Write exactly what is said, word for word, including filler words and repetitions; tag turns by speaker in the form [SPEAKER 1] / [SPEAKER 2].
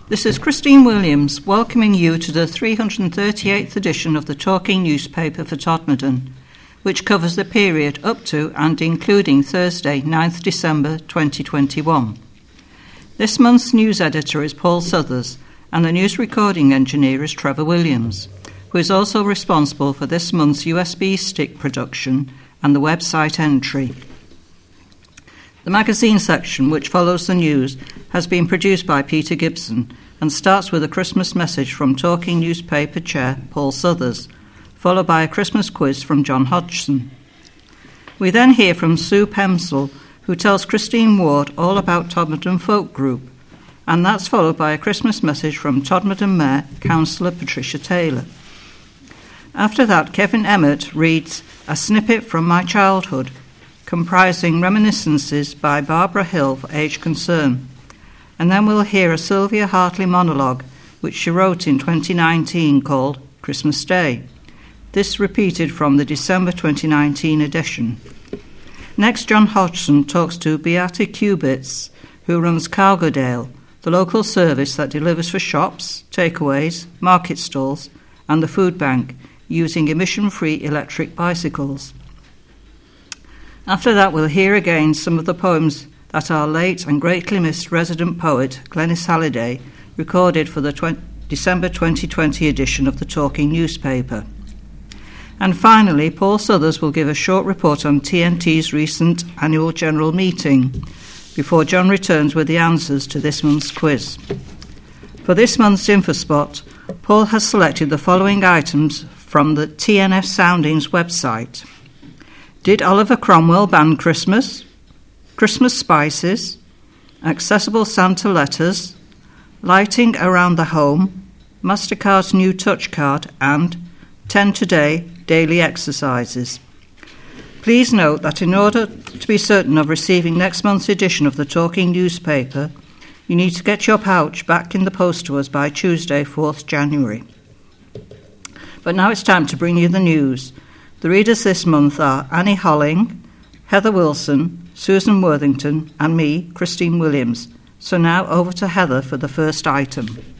[SPEAKER 1] This is Christine Williams welcoming you to the three hundred thirty-eighth edition of the Talking Newspaper for Todmorden, which covers the period up to and including Thursday, ninth December twenty twenty-one. This month's news editor is Paul Suthers, and the news recording engineer is Trevor Williams, who is also responsible for this month's U S B stick production and the website entry. The magazine section, which follows the news, has been produced by Peter Gibson and starts with a Christmas message from Talking Newspaper Chair Paul Suthers, followed by a Christmas quiz from John Hodgson. We then hear from Sue Pemsel, who tells Christine Ward all about Todmorden Folk Group, and that's followed by a Christmas message from Todmorden Mayor Councillor Patricia Taylor. After that, Kevin Emmett reads A Snippet from My Childhood, comprising reminiscences by Barbara Hill for Age Concern. And then we'll hear a Sylvia Hartley monologue, which she wrote in twenty nineteen called Christmas Day. This repeated from the December twenty nineteen edition. Next, John Hodgson talks to Beata Cubits, who runs Cargodale, the local service that delivers for shops, takeaways, market stalls, and the food bank, using emission-free electric bicycles. After that, we'll hear again some of the poems that our late and greatly missed resident poet, Glenys Halliday, recorded for the tw- December twenty twenty edition of the Talking Newspaper. And finally, Paul Suthers will give a short report on T N T's recent annual general meeting, before John returns with the answers to this month's quiz. For this month's InfoSpot, Paul has selected the following items from the T N F Soundings website. Did Oliver Cromwell ban Christmas? Christmas spices? Accessible Santa letters? Lighting around the home? MasterCard's new touch card? And ten Today daily exercises. Please note that in order to be certain of receiving next month's edition of the Talking Newspaper, you need to get your pouch back in the post to us by Tuesday, fourth January. But now it's time to bring you the news. The readers this month are Annie Holling, Heather Wilson, Susan Worthington, and me, Christine Williams. So now over to Heather for the first item.